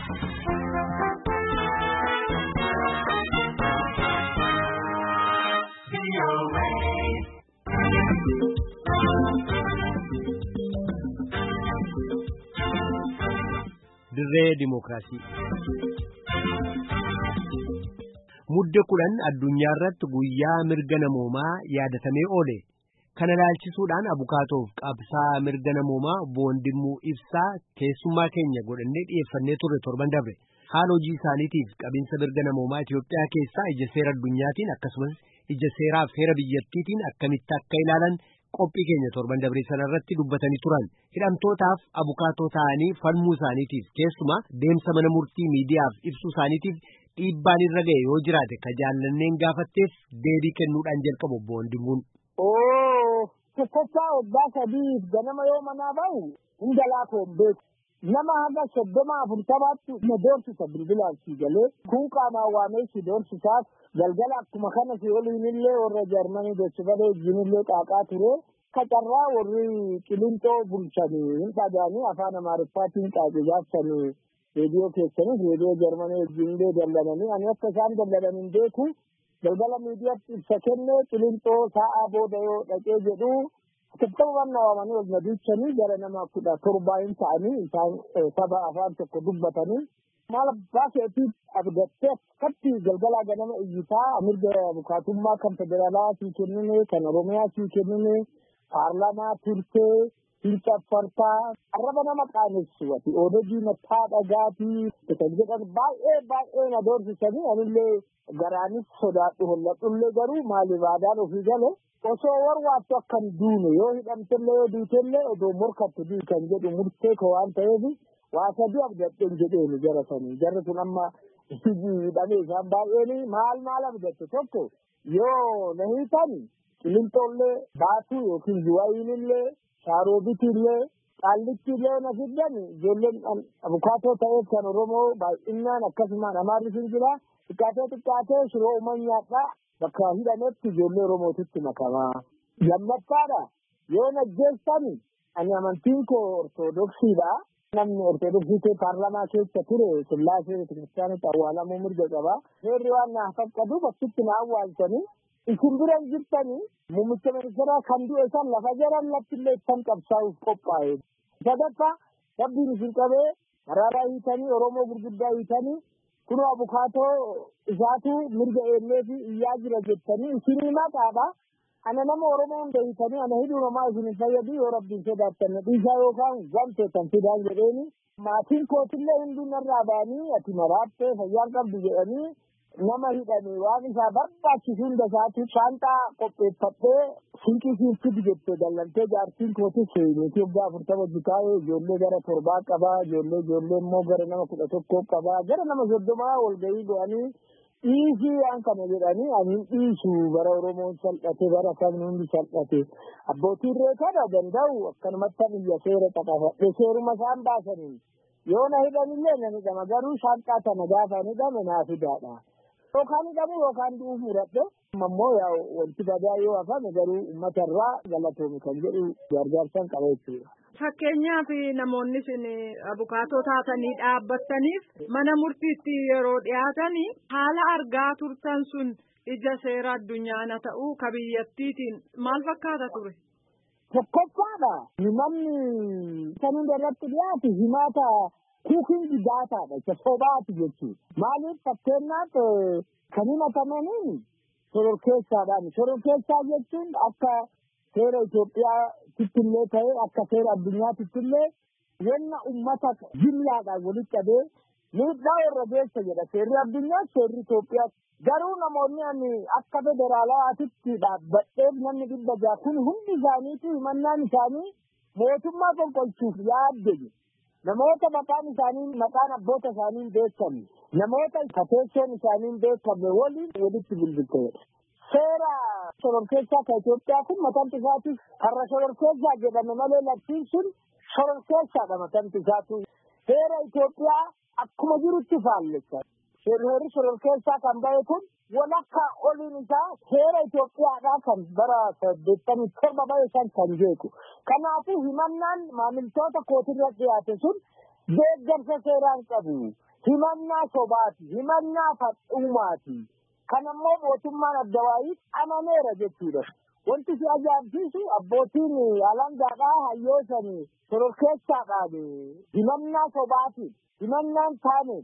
Dirree Dimookiraasii. Mudde kudhan addunyaa irratti guyyaa mirga namoomaa yaadatamee oole. Kana ilaalchisuudhaan abukaatoof qabsaa mirga namoomaa Boondimmuu Ibsaa keessummaa keenya godhannee dhiyeeffannee turre torban darbe. Haala hojii isaaniitiif qabinsa mirga namoomaa Itoophiyaa keessaa ija seera addunyaatiin akkasumas ija seeraaf heera biyyattiitiin akkamitti akka ilaalan qophii keenya torban dabree sanarratti dubbatanii turan. Hidhamtootaaf abukaatoo ta'anii falmuu isaaniitiif keessumaa deemsa mana murtii miidiyaaf ibsuu isaaniitiif dhiibbaan irra ga'e yoo jiraate ka jaallanneen gaafatteef deebii kennuudhaan jalqabu Boondimmuun. Tokkoffaa waggaa sadiif ganama yoo manaa bahu hunda laafoon beeku. Nama haga 30-40 na doorsisa bilbilaan si galee kun qaamaan waamee si doorsisaaf galgala akkuma kana si waliinillee warra Jarmanii Dochibalee wajjinillee qaaqaa ture. Kacarraa warri Qilintoo bulchanii hin dhagaanii afaan Amaariffaatiin qaaqijaabsanii reediyoo keessanis reediyoo Jarmanii wajjinillee dallananii ani akka isaan dallanan hin beeku. Galgala miidiyaatti ibsa kennee Qilintoo sa'aa booda yoo dhaqee jedhu Tokkoon waamanii wal nadiichanii gara nama 17 ta'anii isaan saba afaan tokko dubbatanii maal baaseetiif abdattee akkatti galgala ganama iyyitaa mirga abukaatummaa kan federaalaa sii kennine kan Oromiyaa sii kennine paarlaamaa turtee hircaffartaa arraba nama qaanessu ati oodegii mataa dhagaatii kan jedhan baay'ee na doorsisanii anillee garaanis sodaadhu holladhullee garuu maaliif aadaan ofii gale osoo warwaattu akkan duune yoo hidhamtellee yoo duutellee odoo morkattu dii kan jedhu murtee koo waan ta'eef waa sadii abdadheen jedheeni jara sanii jarri kun amma hidhamee isaan baay'eeni maal abdatte tokko yoo na hiitan Qilintollee baatuu yookiin Zuwaayinillee Shaaroobitillee Qaallichillee na fiddan ijoolleen abukaatoo ta'eef kan Oromoo baay'inaan akkasumaan Amaarri jira xiqqaatee shiroo uummanyaadhaa bakka hidhametti ijoollee Oromootitti makamaa. Lammaffaadha yoo najjeessan ani amantiin koo Ortodoksiidha. Namni Ortodoksii ta'e paarlaamaa keessa ture Sillaasee Kiristaanota awwaalamuu mirga qaba. Seerri waan naaf fakkatu bakkitti na awwaalchanii isin biran jirtanii muummicha ministeeraa kan du'e san lafa jaran lattillee ittan qabsaa'uuf qophaa'e. Sadaffaa rabbiin isin qabee araaraa hiitanii Oromoo gurguddaa hiitanii kun abukaatoo isaatu mirga eenyee fi iyyaa jira jettanii isinii maqaadha. Ana nama Oromoo hunda hiitanii ana hidhuu namaa isin fayyadu yoo rabbiin sodaattan dhiisaa yookaan wanteetan fidaan jedheeni maatiin kootillee hunduu narraa ba'anii ati maraattee fayyaan qabdu jedhanii nama hidhanii waan isaa barbaachisu hunda isaatu shaanxaa qopheeffattee sinqisiifti jettee dallantee jaartiin kootis nuti waggaa 40 taa'ee ijoollee gara 7 qabaa ijoollee immoo gara nama 11 qabaa gara nama 30 walgahii go'anii dhiisii waan kana jedhanii ani dhiisu bara Oromoon salphate bara sabni hundi salphate abbootiin reekana danda'u akkanumatti biyya seera xaqafadhe seeruma isaan baasanii yoo na hidhanillee na hidhama garuu shaanxaa tana gaafa hidhame naaf hidhaadha. Yookaan hidhamu yookaan du'uuf muradhe ammoo yaa wanti badaa yoo hafame garuu uummatarraa galatoomu kan jedhu gargaarsan qaba jechuudha. Fakkeenyaaf namoonni isin abukaatoo taatanii dhaabbattaniif mana murtiitti yeroo dhiyaatanii haala argaa turtan sun ija seera addunyaana ta'uu ka biyyattiitiin maal fakkaata ture? Tokkoffaadha himanni kan hunda irratti dhiyaatu himaata kuukiin daataadha isa sobaati jechuudha. Maaliif fakkeenyaaf kan himatamaniin shororkeessaadhaan shororkeessaa jechuun akka seera Itoophiyaa tittillee ta'ee akka seera addunyaa tittillee wanna ummata jimlaadhaan walitti qabee miidhaa irra geessa jedha seerri addunyaa seerri Itoophiyaa garuu namoonni ani akka federaalaatitti dhaabbadhee namni 600 kun hundi isaaniitu himannaan isaanii mootummaa fonqolchuuf yaadde namoota maqaan isaanii maqaan abboota isaanii beekamu namoota kateessoon isaanii beekamu walitti bilbilteedha. Seera shororkeessaa kan Itoophiyaa kun mataan isaati har'a shororkeessaa jedhame malee labsiin sun shororkeessaadha mataan isaatu. Seera Itoophiyaa akkuma jirutti faallessa. Seerri shororkeessaa kan ba'e kun walakkaa oliin isaa seera Itoophiyaadhaa kan bara 87 ba'e san kan jeeku. Kanaafuu himannaan maamiltoota kootirra dhiyaate sun deeggarsa seeraan qabu. himannaa sobaati, himannaa fadhuumaati. Kanammoo mootummaan Addawaayii amaneera jechuudha. Wanti si ajaa'ibsiisu abbootiin alangaadhaa hayyoosanii shororkeessaadhaan himannaa sobaatiin, himannaan taane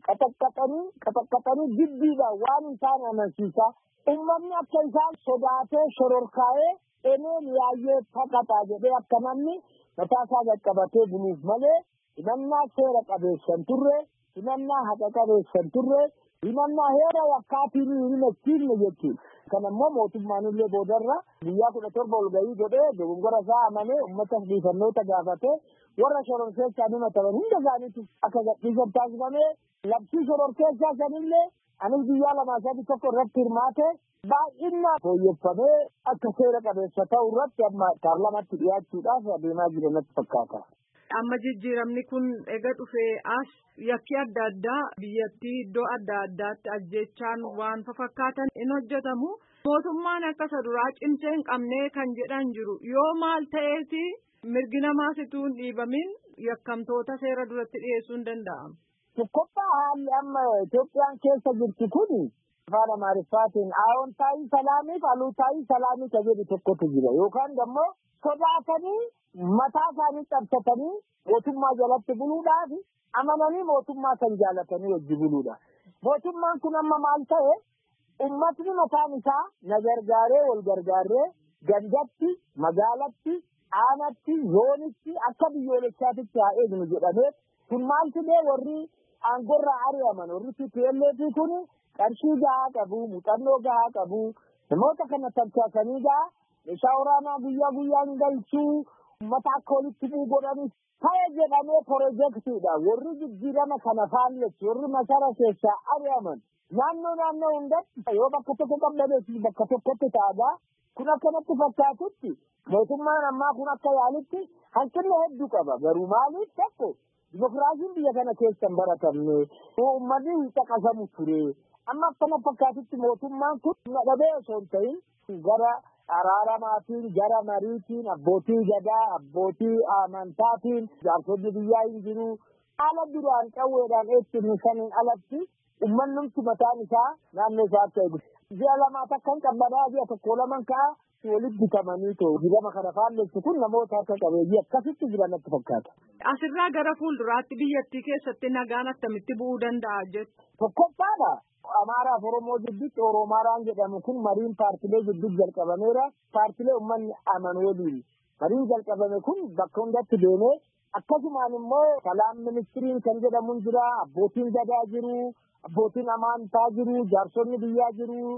qaxaqqaxanii jibbiidhaan waan isaan amansiisaa. Uummanni akka isaan sodaatee shororkaa'ee eneen yaayyee taqataa jedhee akka namni mataa isaa qaqqabatee buluuf malee himannaa seera qabeessan turre, himannaa haqa qabeessan turre, himannaa heera yakkaatiin hin himachiifne jechuudha. Kanammoo mootummaan illee boodarra guyyaa 17 ol gahii godhee dogongora isaa amanee uummatas dhiifannoota gaafatee warra shororkeessaan himataman hunda isaaniitu akka gadhiisan taasifamee labsii shororkeessaa sanillee anis guyyaa 2-3 irratti hirmaatee baay'inaan fooyyeffamee akka seera qabeessa ta'u irratti amma paarlamaatti dhiyaachuudhaaf adeemaa jiru natti fakkaata. Amma jijjiiramni kun ega dhufee as yakki adda addaa biyyattii iddoo adda addaatti ajjechaan waan fakkaatan in hojjetamu. Mootummaan akka isa duraa cimsee hin qabnee kan jedhan jiru. Yoo maal ta'eeti mirgi namaa situu hin dhiibamin yakkamtoota seera duratti dhiyeessuu hin danda'amu. Tokkoffaa haalli amma Itoophiyaan keessa jirtu kun afaan Amaariffaatiin aawontaayii salaamiif aluutaayii salaamii kan jedhu tokkotu jira. Yookaan immoo sodaatanii mataa isaanii cabsatanii mootummaa jalatti buluudhaaf amananii mootummaa kan jaalatanii wajji buluudha. Mootummaan kun amma maal ta'e ummatni mataan isaa na gargaaree wal gargaaree gandatti, magaalatti, aanatti, zoonitti akka biyyoolessaatitti haa eegnu jedhamee kun maal fidee warri aangorraa ari'aman warri TPLF kun qarshii gahaa qabu, muuxannoo gahaa qabu, namoota kana tamsaasanii meeshaa waraanaa guyyaa guyyaan galchuu ummata akka walitti bu'u godhanii ta'e jedhamee piroojeektiidha. Warri jijjiirama kana faalleessu warri masara keessaa ari'aman naannoo hundatti yoo bakka tokko qabdaneefi bakka tokkotti ta'agaa kun akkanatti fakkaatutti mootummaan ammaa kun akka yaalitti hanqina hedduu qaba. Garuu maaliif tokko dimokiraasiin biyya kana keessa hin baratamne uummanni hin caqasamu ture. Amma akkana fakkaatutti mootummaan kun dhabee osoo hin ta'in gara araaramaatiin, gara mariitiin, abbootii gadaa, abbootii amantaatiin, jaarsonni biyyaa hin jiru. Haala duraan qawweedhaan eegsifnu saniin alatti uummanni mataan isaa naannoo isaatti eegu. Ji'a lamaat akka hin qabbanaa ji'a tokko laman ka'a walitti bitamanii jirama kana faalleessu kun namoota harka qabeeyyii akkasitti jiran natti fakkaata. Asirraa gara fuulduraatti biyyattii keessatti nagaan akkamitti bu'uu danda'a jettu? Tokkoffaadha. Amaaraaf Oromoo gidduutti Oromaaraan jedhamu kun mariin paartilee gidduutti jalqabameera. Paartilee uummanni amanu waliin mariin jalqabame kun bakka hundatti deemee akkasumaan immoo salaam ministiriin kan jedhamu jira. Abbootiin gadaa jiru, abbootiin amantaa jiru, jaarsonni biyyaa jiru.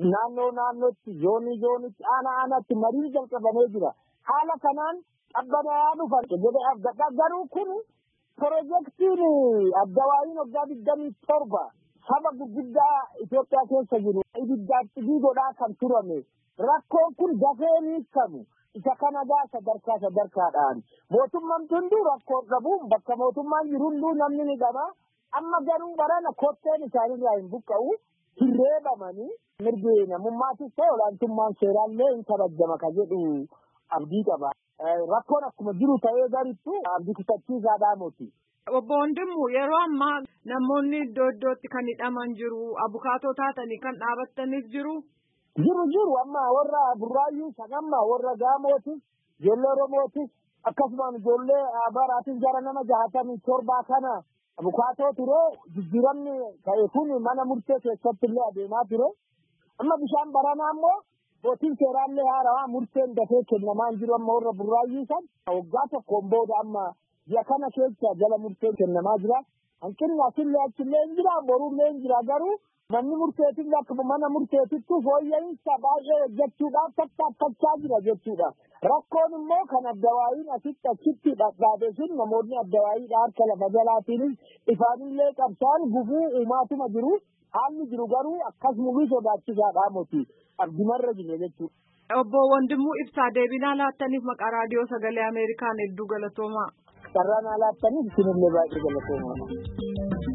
Naannootti zoonitti aanaatti mariin jalqabamee jira. Haala kanaan qabbanaa dhufan jedhee abdadha. Garuu kun piroojeektiin Addawaayiin waggaa 27 saba gurguddaa Itoophiyaa keessa jiru ibiddaatti godhaa kan turame. Rakkoon kun dafee hiikamu isa kana sadarkaadhaan mootummaan hunduu rakkoo qabuun bakka mootummaan jiru hunduu namni ni qaba. Amma garuu barana kotteen isaanirraa hin buqqa'u hirreebamanii mirgi namummaatis ta'e olaantummaan seeraallee hin kabajama ka jedhu abdii qaba. Rakkoon akkuma jiru ta'ee garittu abdii kutachiisaadhaa moti. Obbo Wandimmu yeroo ammaa namoonni iddoo iddootti kan hidhaman jiru, abukaatoo taatanii kan dhaabattanis jiru. Jiru amma warra Burraayyuu san amma warra Gaamootis, ijoollee Oromootis akkasumaan ijoollee Baraatis gara nama 67 kana abukaatoo ture. Jijjiiramni ta'e kun mana murtee keessatti illee adeemaa ture. Amma bishaan baranaa immoo mootiin seeraallee haarawaa murteen dafee kennamaa jiru. Amma warra Burraayyuu san waggaa tokkoon booda amma ji'a kana keessa jala murteen kennamaa jira. Hanqinni asillee achillee hin jira, borullee hin jira. Garuu manni murteetiin akkuma mana murteetitti fooyya'insa baay'ee hojjechuudhaaf tattaaffachaa jira jechuudha. Rakkoon immoo kan Addawaayiin asitti achitti dhadhaabe sun namoonni Addawaayiidha harka lafa jalaatiinis ifaanillee qabsaan gufuu uumaatuma jiru. Haalli jiru garuu akkas mul'ii sodaachisaadhaa moti abdimarra jire jechuudha. Obbo Wandimuu Ibsaa deebinaa laattaniif maqaa raadiyoo sagalee Ameerikaan hedduu galatoomaa. Carraan laattaniif isinillee baay'ee galatoomaa.